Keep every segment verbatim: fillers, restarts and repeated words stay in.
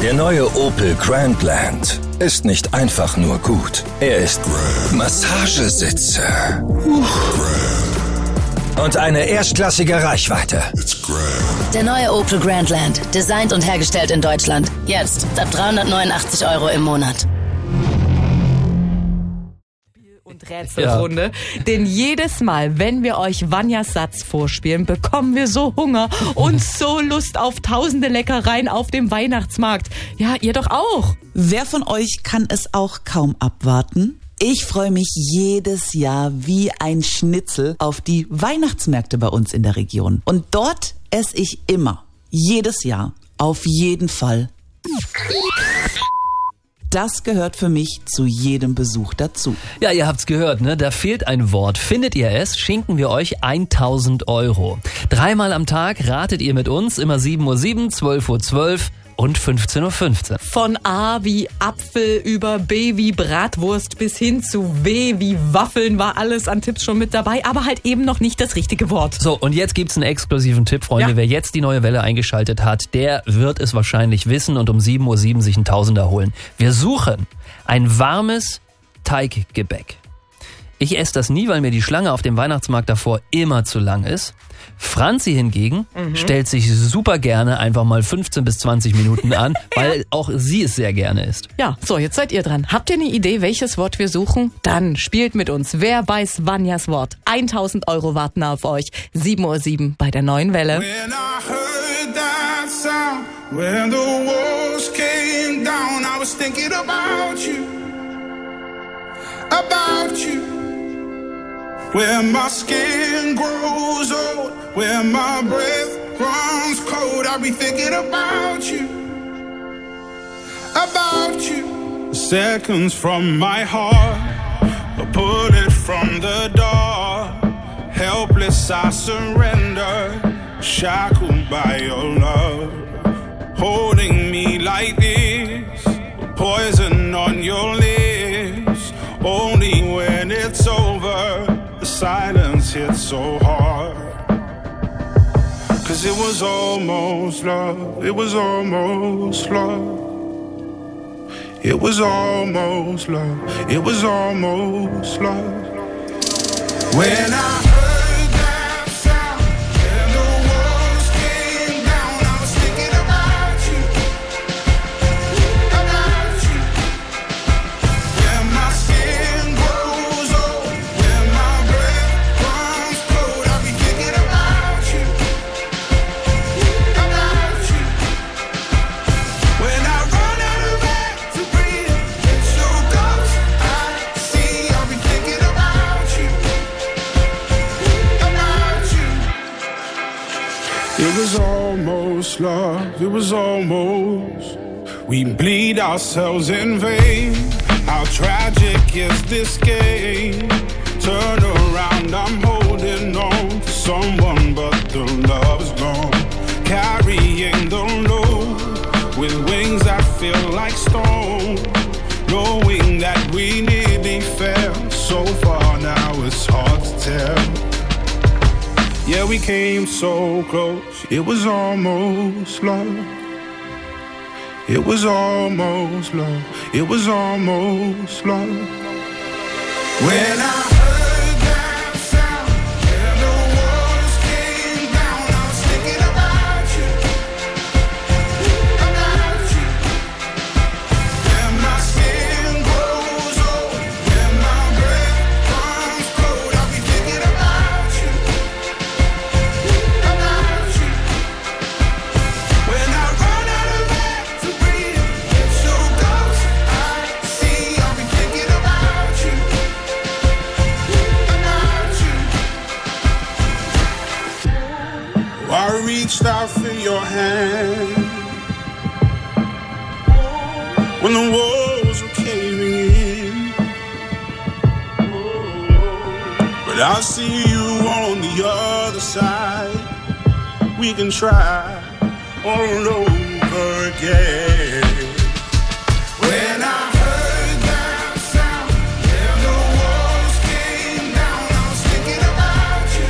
Der neue Opel Grandland ist nicht einfach nur gut. Er ist Massagesitze und eine erstklassige Reichweite. Der neue Opel Grandland, designt und hergestellt in Deutschland. Jetzt ab dreihundertneunundachtzig Euro im Monat. Und Rätselrunde. Ja. Denn jedes Mal, wenn wir euch Vanjas Satz vorspielen, bekommen wir so Hunger und so Lust auf tausende Leckereien auf dem Weihnachtsmarkt. Ja, ihr doch auch. Wer von euch kann es auch kaum abwarten? Ich freue mich jedes Jahr wie ein Schnitzel auf die Weihnachtsmärkte bei uns in der Region. Und dort esse ich immer, jedes Jahr, auf jeden Fall. Das gehört für mich zu jedem Besuch dazu. Ja, ihr habt's gehört, ne? Da fehlt ein Wort. Findet ihr es, schenken wir euch tausend Euro. Dreimal am Tag ratet ihr mit uns, immer sieben Uhr sieben, zwölf Uhr zwölf und fünfzehn Uhr fünfzehn. Von A wie Apfel über B wie Bratwurst bis hin zu W wie Waffeln war alles an Tipps schon mit dabei, aber halt eben noch nicht das richtige Wort. So, und jetzt gibt's einen exklusiven Tipp, Freunde. Ja. Wer jetzt die neue Welle eingeschaltet hat, der wird es wahrscheinlich wissen und um sieben Uhr sieben sich einen Tausender holen. Wir suchen ein warmes Teiggebäck. Ich esse das nie, weil mir die Schlange auf dem Weihnachtsmarkt davor immer zu lang ist. Franzi hingegen mhm. stellt sich super gerne einfach mal fünfzehn bis zwanzig Minuten an, weil auch sie es sehr gerne isst. Ja, so, jetzt seid ihr dran. Habt ihr eine Idee, welches Wort wir suchen? Dann spielt mit uns. Wer weiß Vanjas Wort? tausend Euro warten auf euch. sieben Uhr sieben bei der neuen Welle. When I heard that sound, when the walls came down, I was thinking about you, about you. Where my skin grows old, where my breath runs cold, I'll be thinking about you, about you. Seconds from my heart, a bullet from the dark. Helpless I surrender, shackled by your love. Holding me like this, poison on your lips. Only when it's over, the silence hits so hard. Cause it was almost love, it was almost love. It was almost love, it was almost love. When I heard that sound, and the walls came down, I was thinking about you, about you. When my skin grows old, when my breath runs cold, I'll be thinking about you, about you. When I run out of air to breathe, it's your ghost I see, I'll be thinking about you, about you. It was almost love, it was almost. We bleed ourselves in vain. How tragic is this game? Turn around, I'm holding on to someone, but the love's gone. Carrying the load with wings that feel like stone. Knowing that we nearly fell so far, now it's hard to tell. Yeah, we came so close, it was almost love. It was almost love, it was almost love. When I heard that sound, and the walls came down, I was thinking about you, about you. When my skin grows old, when my breath runs cold, I'll be thinking about you, about you. When I run out of air to breathe, it's your ghost I see, I'll be thinking about you, about you. I reached out for your hand when the walls were caving in, but I see you on the other side. We can try all over again. When I heard that sound, and the walls came down, I was thinking about you,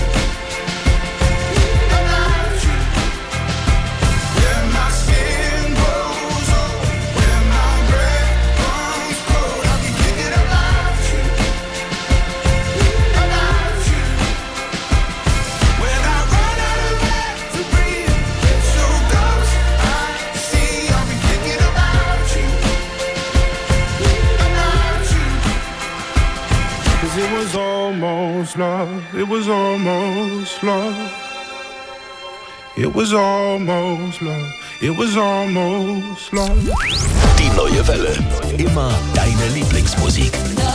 about you. When my skin grows old, almost love. It was almost love. It was almost love. It was almost love. Die neue Welle. Immer deine Lieblingsmusik.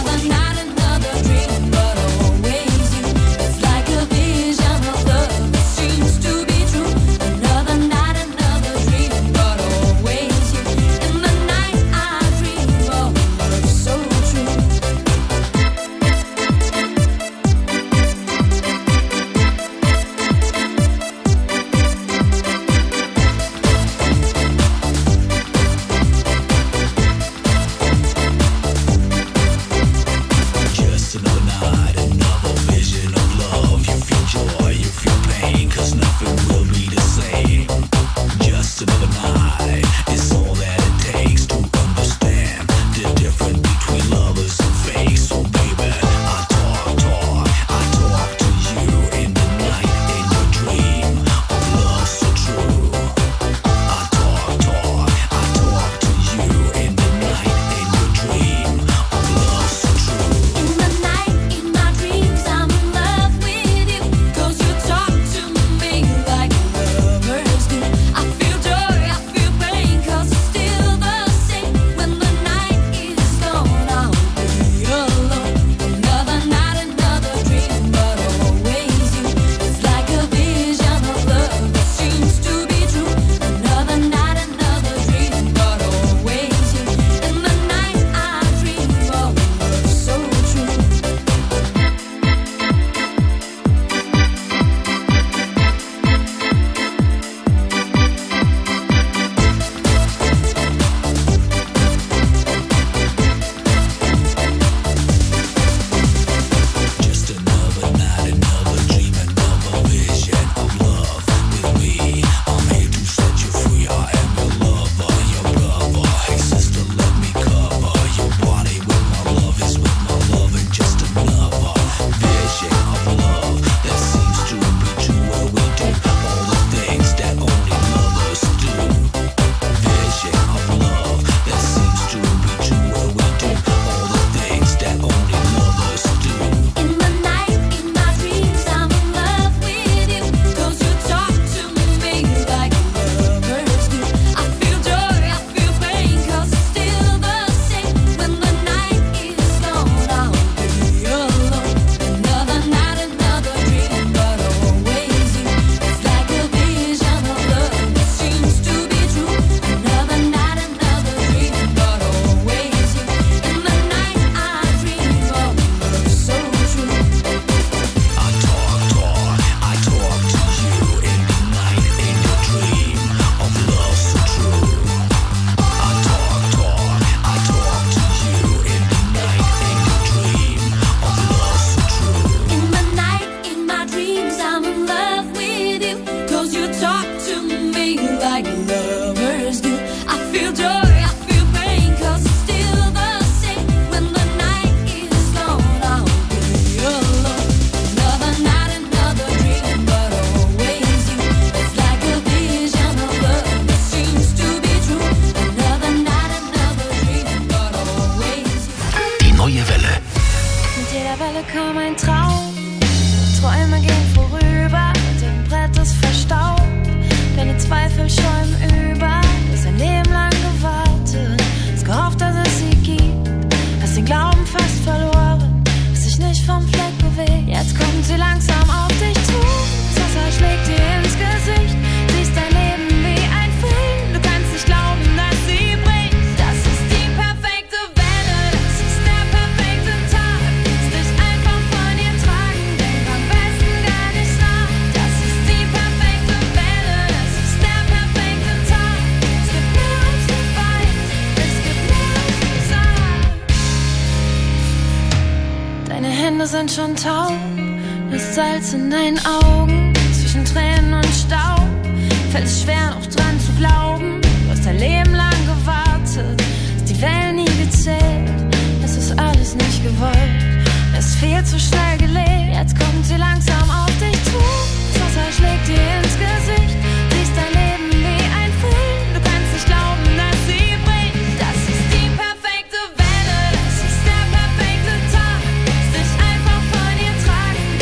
Sind schon taub, das Salz in deinen Augen, zwischen Tränen und Staub, fällt es schwer noch dran zu glauben, du hast dein Leben lang gewartet, hast die Wellen nie gezählt, es ist alles nicht gewollt, es ist viel zu schnell gelebt, jetzt kommt sie langsam auf dich zu, das Wasser schlägt dir ins Gesicht, siehst dein Leben wie ein Film, du kannst nicht glauben, dass sie bricht, das ist die perfekte Welle, das ist der perfekte Tag, dich einfach von ihr tragen,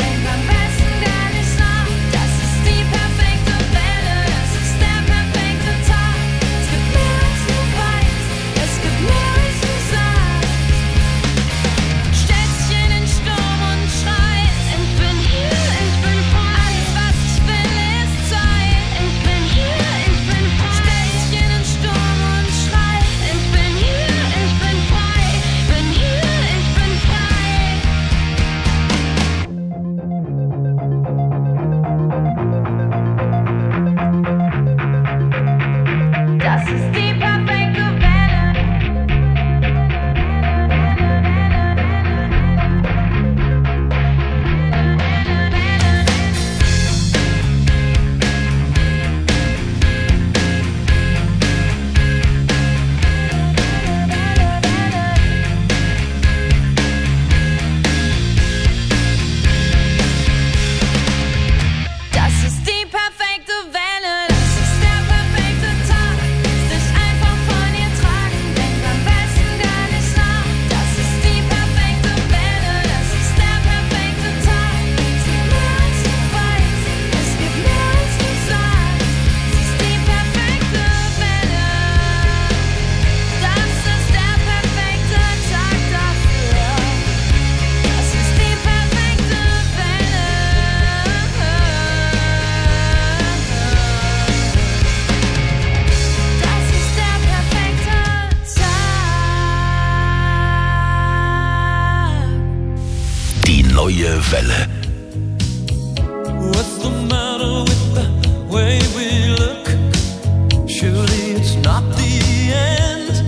Welle. What's the matter with the way we look? Surely it's not the end.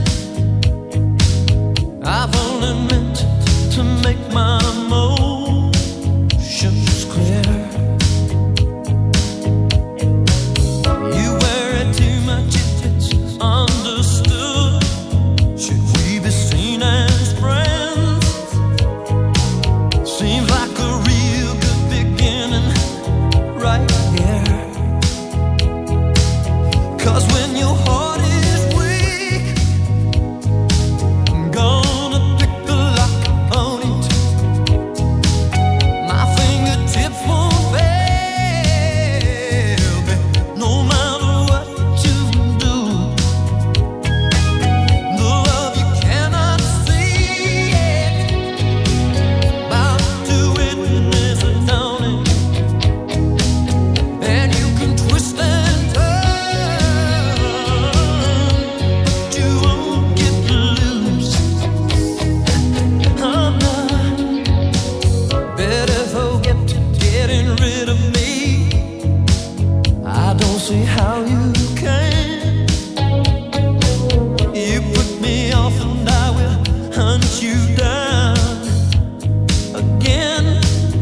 I've only meant to make my motions clear. You worry too much if it's understood. Should we be seen as friends? Seems like a real good beginning right here. 'Cause when your heart is weak, I'm gonna pick the lock on it. My fingertips won't fail me, no matter what you do. The love you cannot see it, about to witness it, don't it? And you can twist and turn, but you won't get loose. I'm not better forget getting rid of me. I don't see how you can. You put me off and I will hunt you down again.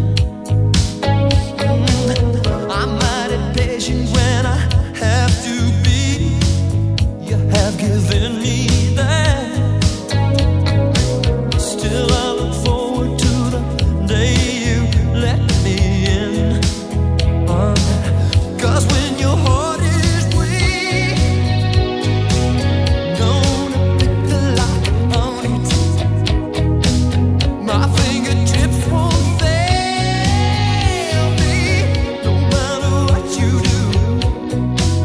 Mm, I'm mighty patient when I have to be. You have given me that. Still I look forward to the day you let me in. Uh, 'Cause when your heart is weak, gonna pick the lock on it. My fingertips won't fail me, no matter what you do.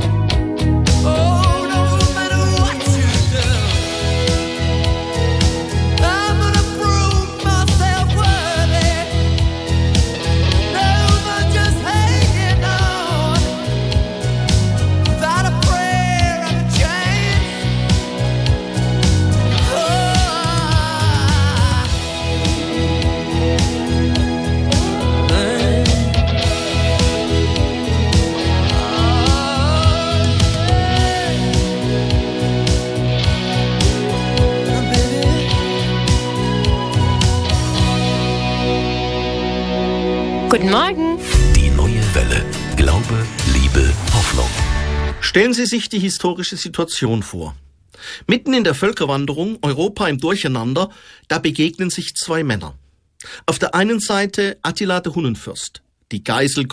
Oh, no matter what you do. I'm gonna prove myself worthy. No more just hanging on without a prayer and a chance. Oh. Guten Morgen. Die neue Welle. Glaube, Liebe, Hoffnung. Stellen Sie sich die historische Situation vor. Mitten in der Völkerwanderung, Europa im Durcheinander, da begegnen sich zwei Männer. Auf der einen Seite Attila der Hunnenfürst, die Geisel